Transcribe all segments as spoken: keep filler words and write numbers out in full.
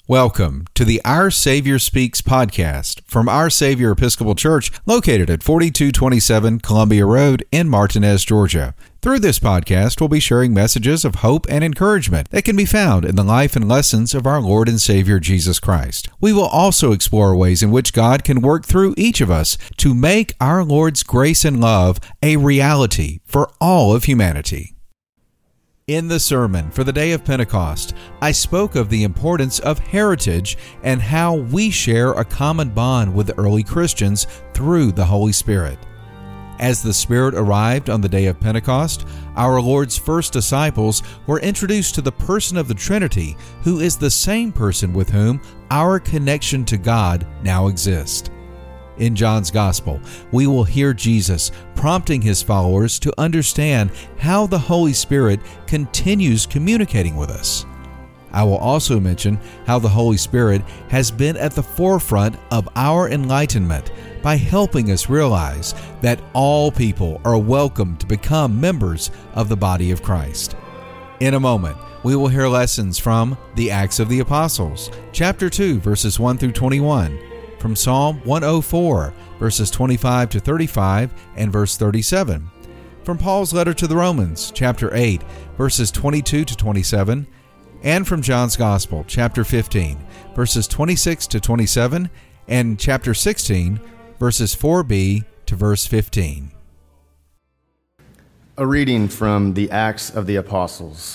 Welcome to the Our Savior Speaks podcast from Our Savior Episcopal Church, located at forty-two twenty-seven Columbia Road in Martinez, Georgia. Through this podcast, we'll be sharing messages of hope and encouragement that can be found in the life and lessons of our Lord and Savior Jesus Christ. We will also explore ways in which God can work through each of us to make our Lord's grace and love a reality for all of humanity. In the sermon for the day of Pentecost, I spoke of the importance of heritage and how we share a common bond with the early Christians through the Holy Spirit. As the Spirit arrived on the day of Pentecost, our Lord's first disciples were introduced to the person of the Trinity, who is the same person with whom our connection to God now exists. In John's Gospel, we will hear Jesus prompting his followers to understand how the Holy Spirit continues communicating with us. I will also mention how the Holy Spirit has been at the forefront of our enlightenment by helping us realize that all people are welcome to become members of the body of Christ. In a moment, we will hear lessons from the Acts of the Apostles, chapter two, verses one through twenty-one, from Psalm one oh four, verses twenty-five to thirty-five and verse thirty-seven, from Paul's letter to the Romans, chapter eight, verses twenty-two to twenty-seven, and from John's Gospel, chapter fifteen, verses twenty-six to twenty-seven, and chapter sixteen, verses four b to verse fifteen. A reading from the Acts of the Apostles.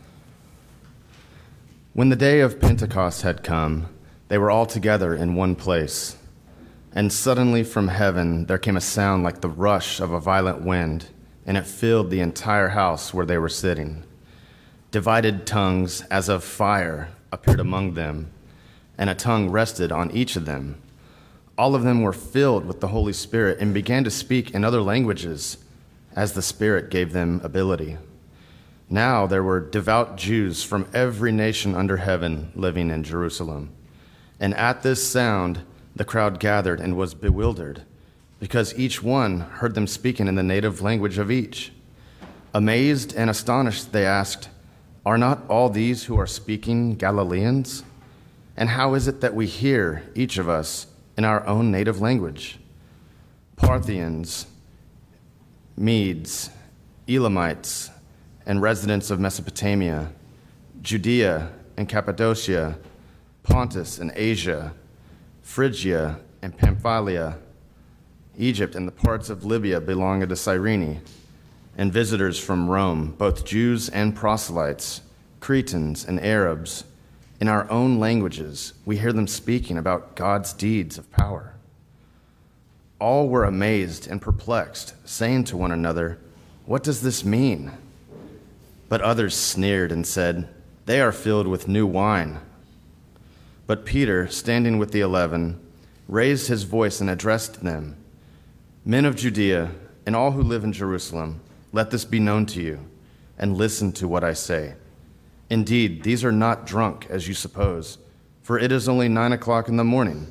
When the day of Pentecost had come, they were all together in one place. And suddenly from heaven there came a sound like the rush of a violent wind, and it filled the entire house where they were sitting. Divided tongues as of fire appeared among them, and a tongue rested on each of them. All of them were filled with the Holy Spirit and began to speak in other languages as the Spirit gave them ability. Now there were devout Jews from every nation under heaven living in Jerusalem. And at this sound, the crowd gathered and was bewildered, because each one heard them speaking in the native language of each. Amazed and astonished, they asked, "Are not all these who are speaking Galileans? And how is it that we hear, each of us, in our own native language? Parthians, Medes, Elamites, and residents of Mesopotamia, Judea and Cappadocia, Pontus and Asia, Phrygia and Pamphylia, Egypt and the parts of Libya belonging to Cyrene, and visitors from Rome, both Jews and proselytes, Cretans and Arabs. In our own languages, we hear them speaking about God's deeds of power." All were amazed and perplexed, saying to one another, "What does this mean?" But others sneered and said, "They are filled with new wine." But Peter, standing with the eleven, raised his voice and addressed them, "Men of Judea, and all who live in Jerusalem, let this be known to you, and listen to what I say. Indeed, these are not drunk, as you suppose, for it is only nine o'clock in the morning.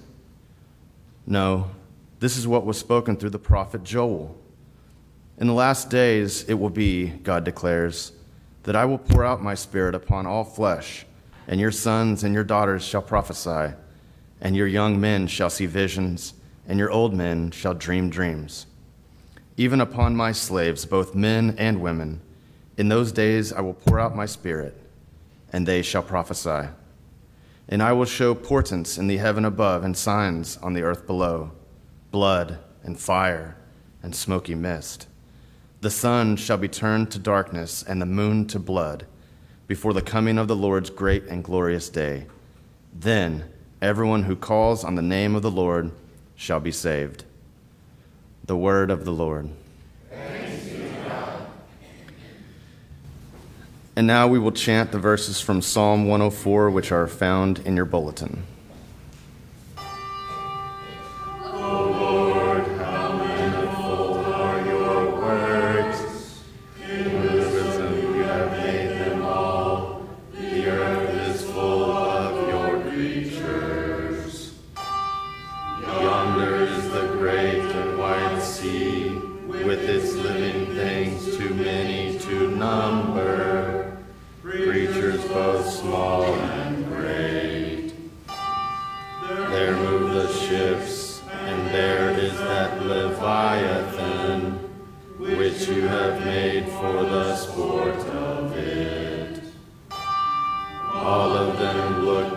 No, this is what was spoken through the prophet Joel. In the last days it will be, God declares, that I will pour out my Spirit upon all flesh, and your sons and your daughters shall prophesy, and your young men shall see visions, and your old men shall dream dreams. Even upon my slaves, both men and women, in those days I will pour out my Spirit, and they shall prophesy. And I will show portents in the heaven above and signs on the earth below, blood and fire and smoky mist. The sun shall be turned to darkness and the moon to blood, before the coming of the Lord's great and glorious day. Then everyone who calls on the name of the Lord shall be saved." The word of the Lord. Thanks be to God. And now we will chant the verses from Psalm one oh four, which are found in your bulletin. Number, creatures both small and great.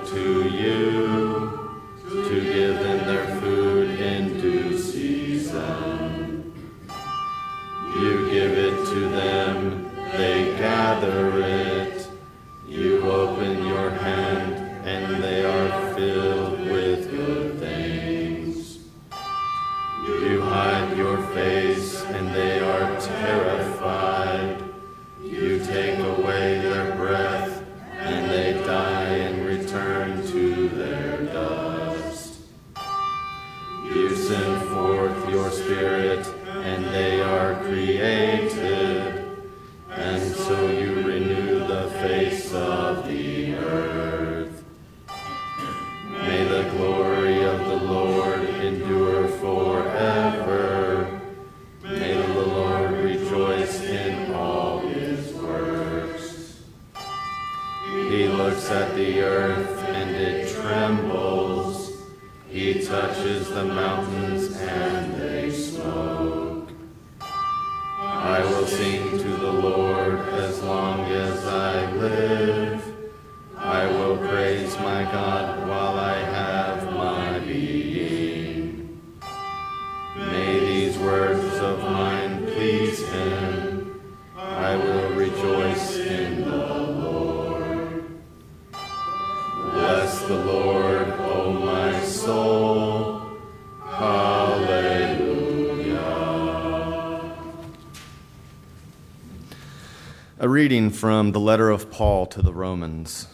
to you to give them their food in due season. You give it to them, they gather it. You open your hand, and they are filled with good things. You hide your face, and they are terrified. You take away their breath, and they die and return to their dust. You send forth your spirit, and they are created, and so you renew the face of the earth. May the glory of the Lord endure forever. May the Lord rejoice in all his works. He looks at the earth, and it trembles. He touches the mountains, and they smoke. I will sing to the Lord as long as I live. I will praise my God while I have my being. May these words of mine please him. I will rejoice in the Lord. Bless the Lord, O my soul. Hallelujah. A reading from the letter of Paul to the Romans.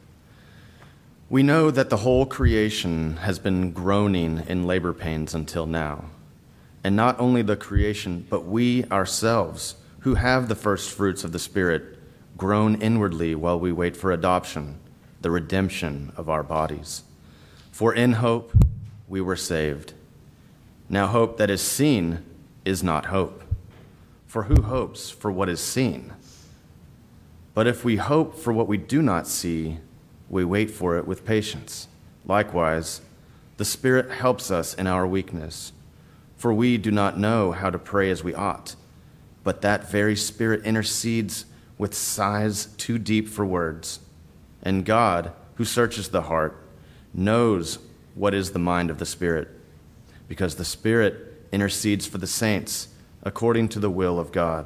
We know that the whole creation has been groaning in labor pains until now. And not only the creation, but we ourselves, who have the first fruits of the Spirit, groan inwardly while we wait for adoption, the redemption of our bodies. For in hope we were saved. Now hope that is seen is not hope. For who hopes for what is seen? But if we hope for what we do not see, we wait for it with patience. Likewise, the Spirit helps us in our weakness, for we do not know how to pray as we ought, but that very Spirit intercedes with sighs too deep for words. And God, who searches the heart, knows what is the mind of the Spirit, because the Spirit intercedes for the saints according to the will of God.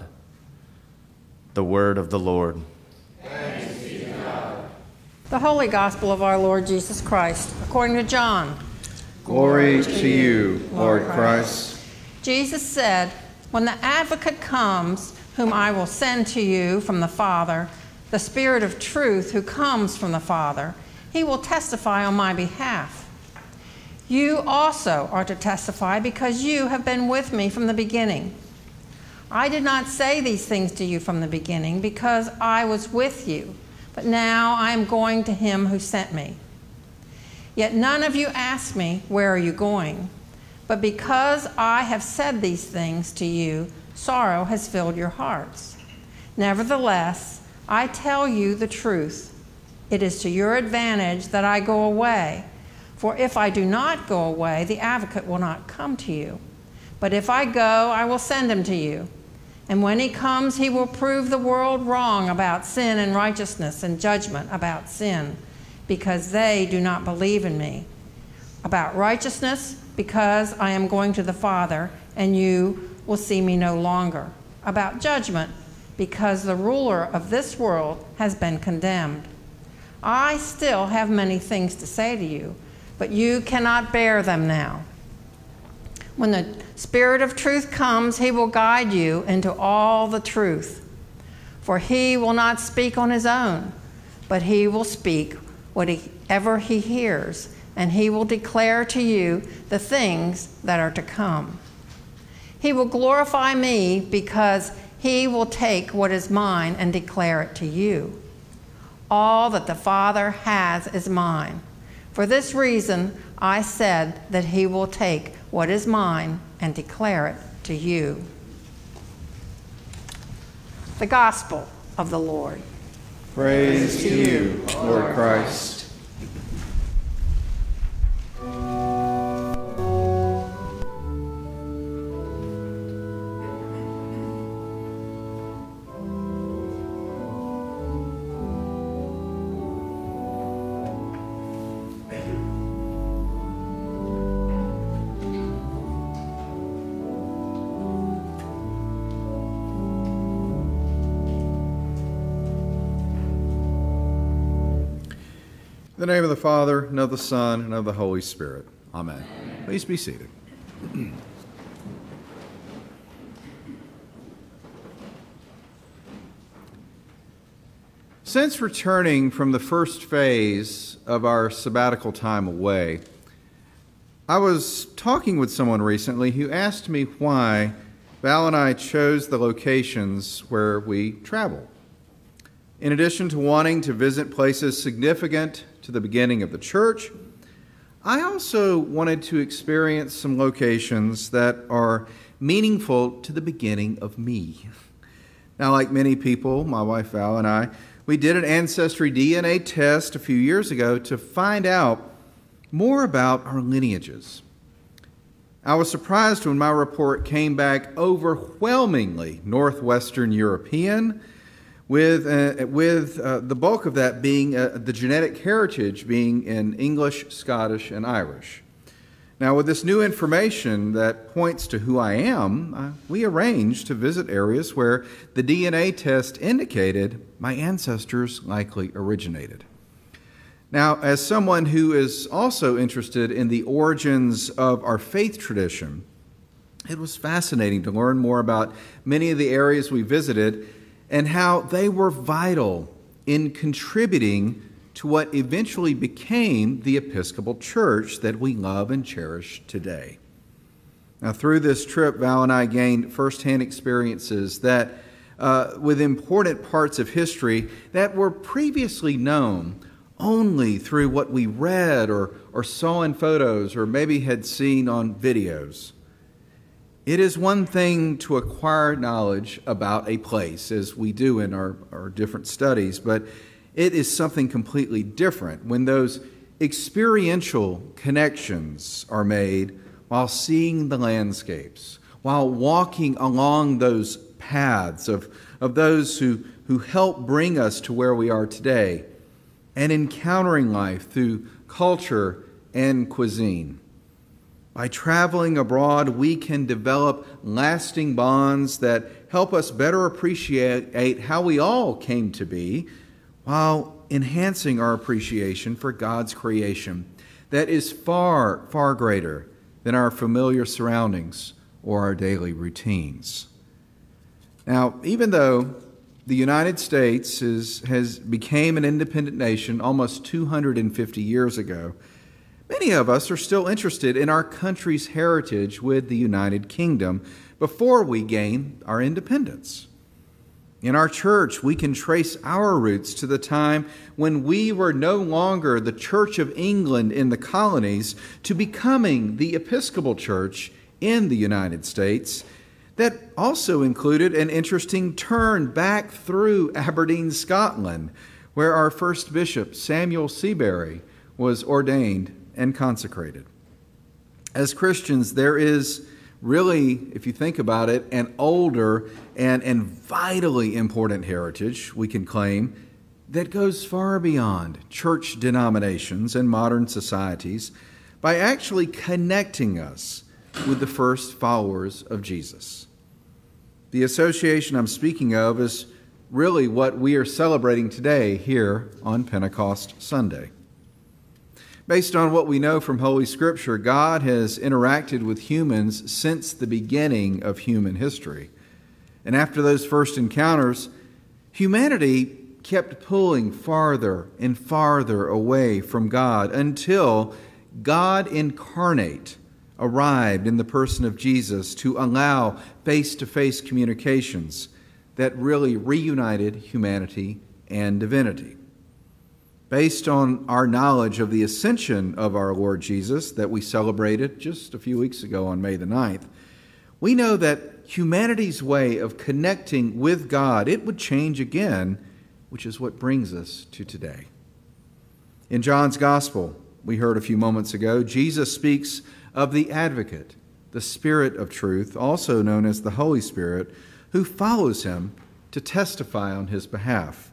The word of the Lord. Thanks be to God. The Holy Gospel of our Lord Jesus Christ, according to John. Glory to you, Lord Christ. Jesus said, "When the Advocate comes, whom I will send to you from the Father, the Spirit of truth who comes from the Father, he will testify on my behalf. You also are to testify because you have been with me from the beginning. I did not say these things to you from the beginning because I was with you, but now I am going to him who sent me. Yet none of you asked me, 'Where are you going?' But because I have said these things to you, sorrow has filled your hearts. Nevertheless, I tell you the truth. It is to your advantage that I go away. For if I do not go away, the Advocate will not come to you. But if I go, I will send him to you. And when he comes, he will prove the world wrong about sin and righteousness and judgment about sin, because they do not believe in me. About righteousness, because I am going to the Father, and you will see me no longer. About judgment, because the ruler of this world has been condemned. I still have many things to say to you, but you cannot bear them now. When the Spirit of truth comes, he will guide you into all the truth. For he will not speak on his own, but he will speak whatever he hears, and he will declare to you the things that are to come. He will glorify me because he will take what is mine and declare it to you. All that the Father has is mine. For this reason, I said that he will take what is mine and declare it to you." The Gospel of the Lord. Praise to you, Lord Christ. In the name of the Father, and of the Son, and of the Holy Spirit. Amen. Amen. Please be seated. Since returning from the first phase of our sabbatical time away, I was talking with someone recently who asked me why Val and I chose the locations where we travel. In addition to wanting to visit places significant to the beginning of the church, I also wanted to experience some locations that are meaningful to the beginning of me. Now, like many people, my wife Val and I, we did an ancestry D N A test a few years ago to find out more about our lineages. I was surprised when my report came back overwhelmingly Northwestern European, with uh, with uh, the bulk of that being uh, the genetic heritage being in English, Scottish, and Irish. Now, with this new information that points to who I am, uh, we arranged to visit areas where the D N A test indicated my ancestors likely originated. Now, as someone who is also interested in the origins of our faith tradition, it was fascinating to learn more about many of the areas we visited and how they were vital in contributing to what eventually became the Episcopal Church that we love and cherish today. Now, through this trip, Val and I gained firsthand experiences that, uh, with important parts of history that were previously known only through what we read or, or saw in photos or maybe had seen on videos. It is one thing to acquire knowledge about a place, as we do in our, our different studies, but it is something completely different when those experiential connections are made while seeing the landscapes, while walking along those paths of, of those who, who help bring us to where we are today, and encountering life through culture and cuisine. By traveling abroad, we can develop lasting bonds that help us better appreciate how we all came to be, while enhancing our appreciation for God's creation that is far, far greater than our familiar surroundings or our daily routines. Now, even though the United States is, has became an independent nation almost two hundred fifty years ago, many of us are still interested in our country's heritage with the United Kingdom before we gain our independence. In our church, we can trace our roots to the time when we were no longer the Church of England in the colonies to becoming the Episcopal Church in the United States. That also included an interesting turn back through Aberdeen, Scotland, where our first bishop, Samuel Seabury, was ordained and consecrated. As Christians, there is really, if you think about it, an older and, and vitally important heritage we can claim that goes far beyond church denominations and modern societies by actually connecting us with the first followers of Jesus. The association I'm speaking of is really what we are celebrating today here on Pentecost Sunday. Based on what we know from Holy Scripture, God has interacted with humans since the beginning of human history. And after those first encounters, humanity kept pulling farther and farther away from God until God incarnate arrived in the person of Jesus to allow face-to-face communications that really reunited humanity and divinity. Based on our knowledge of the ascension of our Lord Jesus that we celebrated just a few weeks ago on May the ninth, we know that humanity's way of connecting with God, it would change again, which is what brings us to today. In John's Gospel, we heard a few moments ago, Jesus speaks of the Advocate, the Spirit of truth, also known as the Holy Spirit, who follows him to testify on his behalf.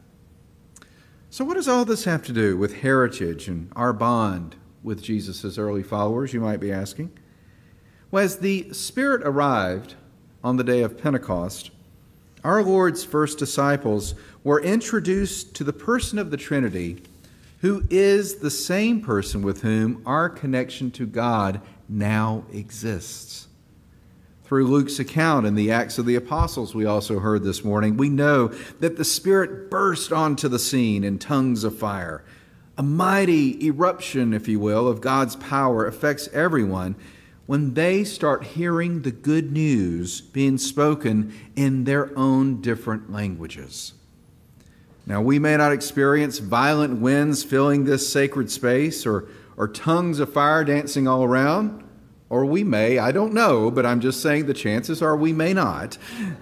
So what does all this have to do with heritage and our bond with Jesus' early followers, you might be asking? Well, as the Spirit arrived on the day of Pentecost, our Lord's first disciples were introduced to the person of the Trinity who is the same person with whom our connection to God now exists. Through Luke's account in the Acts of the Apostles we also heard this morning, we know that the Spirit burst onto the scene in tongues of fire. A mighty eruption, if you will, of God's power affects everyone when they start hearing the good news being spoken in their own different languages. Now, we may not experience violent winds filling this sacred space or, or tongues of fire dancing all around, or we may, I don't know, but I'm just saying the chances are we may not.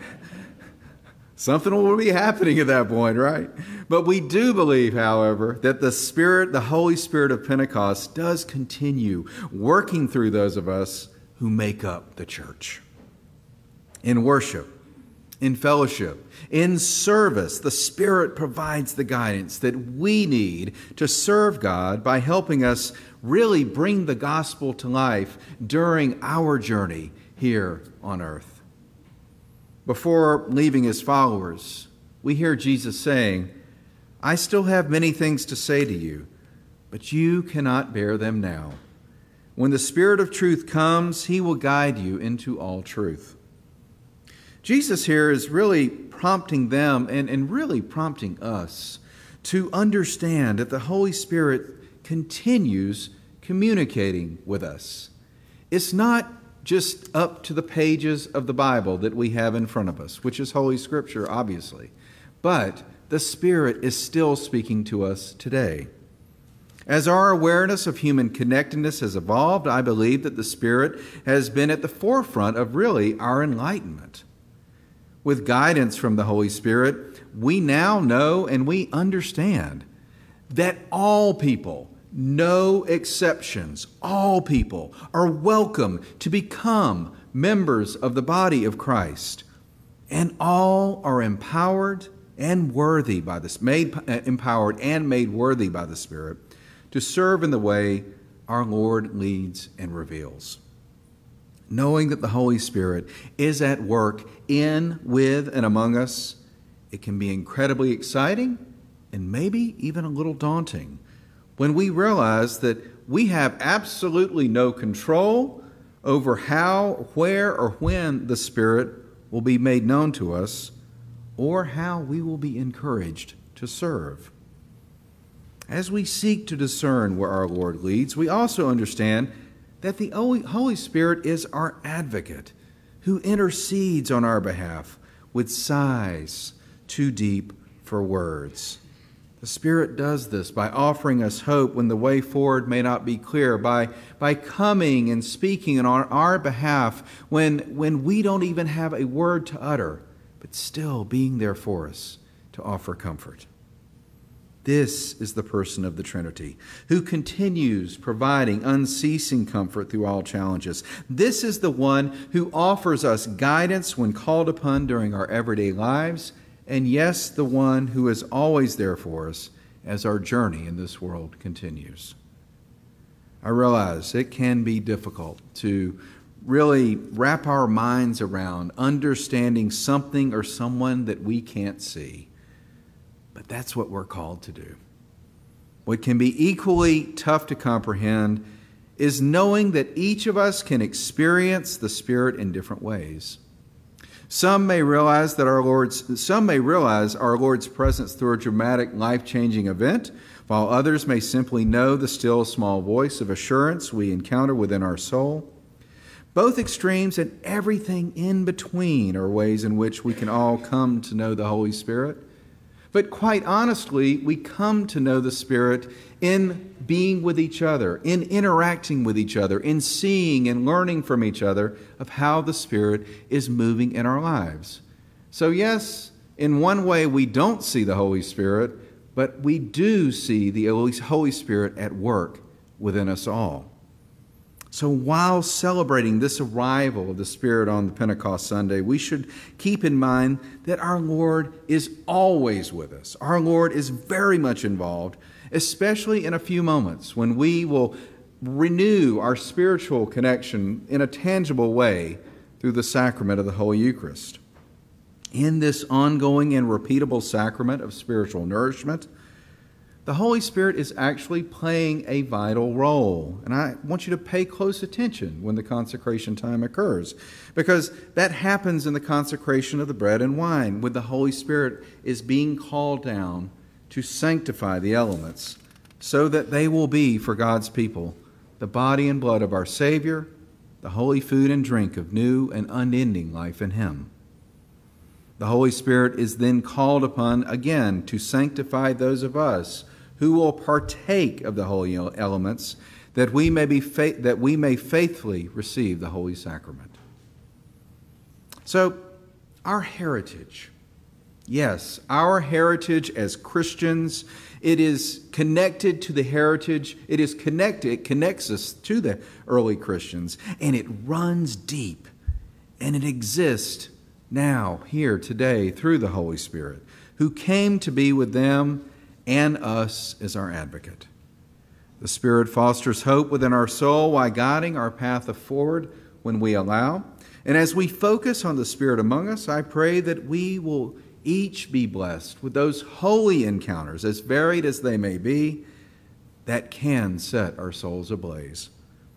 Something will be happening at that point, right? But we do believe, however, that the Spirit, the Holy Spirit of Pentecost does continue working through those of us who make up the church. In worship, in fellowship, in service, the Spirit provides the guidance that we need to serve God by helping us really bring the gospel to life during our journey here on earth. Before leaving his followers, we hear Jesus saying, "I still have many things to say to you, but you cannot bear them now. When the Spirit of truth comes, he will guide you into all truth." Jesus here is really prompting them and, and really prompting us to understand that the Holy Spirit continues communicating with us. It's not just up to the pages of the Bible that we have in front of us, which is Holy Scripture, obviously, but the Spirit is still speaking to us today. As our awareness of human connectedness has evolved, I believe that the Spirit has been at the forefront of really our enlightenment. With guidance from the Holy Spirit, we now know and we understand that all people, no exceptions, all people are welcome to become members of the body of Christ. And all are empowered and worthy by this, made empowered and made worthy by the Spirit to serve in the way our Lord leads and reveals. Knowing that the Holy Spirit is at work in, with, and among us, it can be incredibly exciting and maybe even a little daunting when we realize that we have absolutely no control over how, where, or when the Spirit will be made known to us, or how we will be encouraged to serve. As we seek to discern where our Lord leads, we also understand that the Holy Spirit is our advocate who intercedes on our behalf with sighs too deep for words. The Spirit does this by offering us hope when the way forward may not be clear, by, by coming and speaking on our behalf when, when we don't even have a word to utter, but still being there for us to offer comfort. This is the person of the Trinity, who continues providing unceasing comfort through all challenges. This is the one who offers us guidance when called upon during our everyday lives, and yes, the one who is always there for us as our journey in this world continues. I realize it can be difficult to really wrap our minds around understanding something or someone that we can't see. But that's what we're called to do. What can be equally tough to comprehend is knowing that each of us can experience the Spirit in different ways. Some may realize that our Lord's some may realize our Lord's presence through a dramatic, life-changing event, while others may simply know the still small voice of assurance we encounter within our soul. Both extremes and everything in between are ways in which we can all come to know the Holy Spirit. But quite honestly, we come to know the Spirit in being with each other, in interacting with each other, in seeing and learning from each other of how the Spirit is moving in our lives. So yes, in one way we don't see the Holy Spirit, but we do see the Holy Spirit at work within us all. So while celebrating this arrival of the Spirit on the Pentecost Sunday, we should keep in mind that our Lord is always with us. Our Lord is very much involved, especially in a few moments when we will renew our spiritual connection in a tangible way through the sacrament of the Holy Eucharist. In this ongoing and repeatable sacrament of spiritual nourishment, the Holy Spirit is actually playing a vital role. And I want you to pay close attention when the consecration time occurs, because that happens in the consecration of the bread and wine, when the Holy Spirit is being called down to sanctify the elements so that they will be, for God's people, the body and blood of our Savior, the holy food and drink of new and unending life in Him. The Holy Spirit is then called upon again to sanctify those of us who will partake of the holy elements, that we may be fa- that we may faithfully receive the holy sacrament. So, our heritage, yes, our heritage as Christians, it is connected to the heritage, it is connected, it connects us to the early Christians, and it runs deep, and it exists now, here, today, through the Holy Spirit, who came to be with them and us as our advocate. The Spirit fosters hope within our soul while guiding our path forward when we allow. And as we focus on the Spirit among us, I pray that we will each be blessed with those holy encounters, as varied as they may be, that can set our souls ablaze.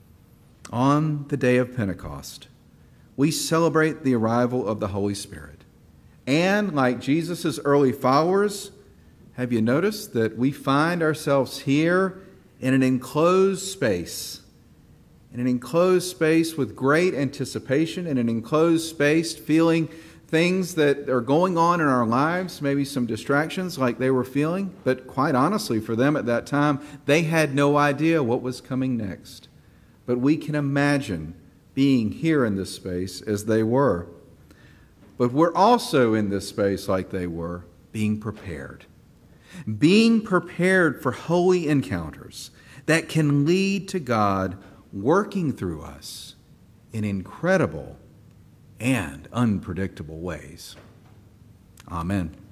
On the day of Pentecost, we celebrate the arrival of the Holy Spirit. And like Jesus' early followers, have you noticed that we find ourselves here in an enclosed space, in an enclosed space with great anticipation, in an enclosed space feeling things that are going on in our lives, maybe some distractions like they were feeling, but quite honestly for them at that time, they had no idea what was coming next. But we can imagine being here in this space as they were. But we're also in this space like they were, being prepared. Being prepared for holy encounters that can lead to God working through us in incredible and unpredictable ways. Amen.